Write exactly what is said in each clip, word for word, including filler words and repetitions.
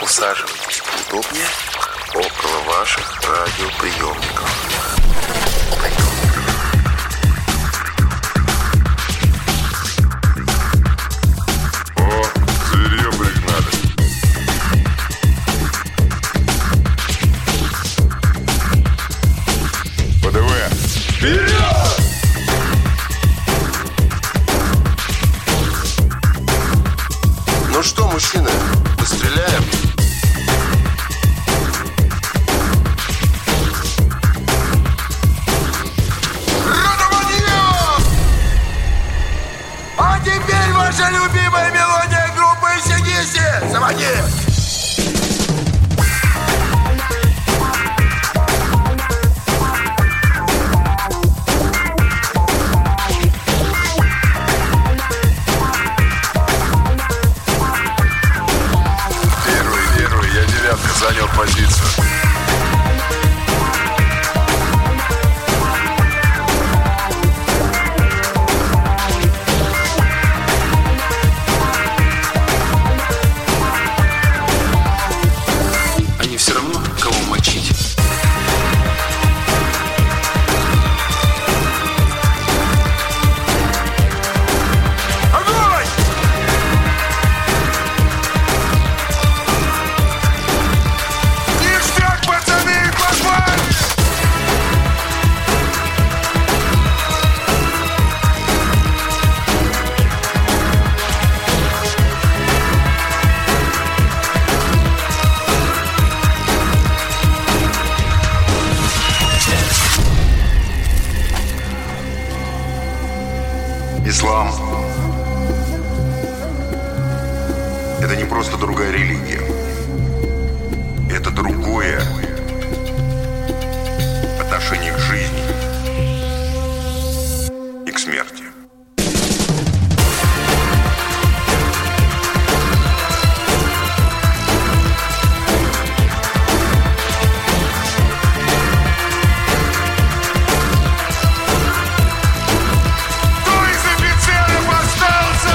Усаживайтесь поудобнее около ваших радиоприемников. О, зверье пригнали. ПДВ. Вперед! Ну что, мужчины, постреляем? А теперь ваша любимая мелодия группы эй си/ди си. Заводи! Первый, первый, я девятка, занял позицию. Они все равно кого мочить. Огонь! Ништяк, пацаны, попали! Ислам — это не просто другая религия. Это другое отношение к жизни и к смерти. Кто из офицеров остался?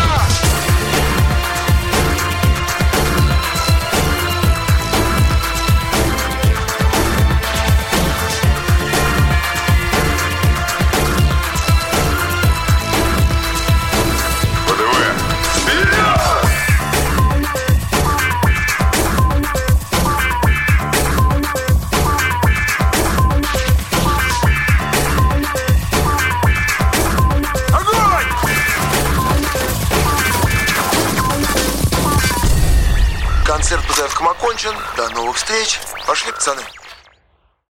ПДВ. Вперед! Огонь! Концерт по заявкам окончен. До новых встреч. Пошли, пацаны.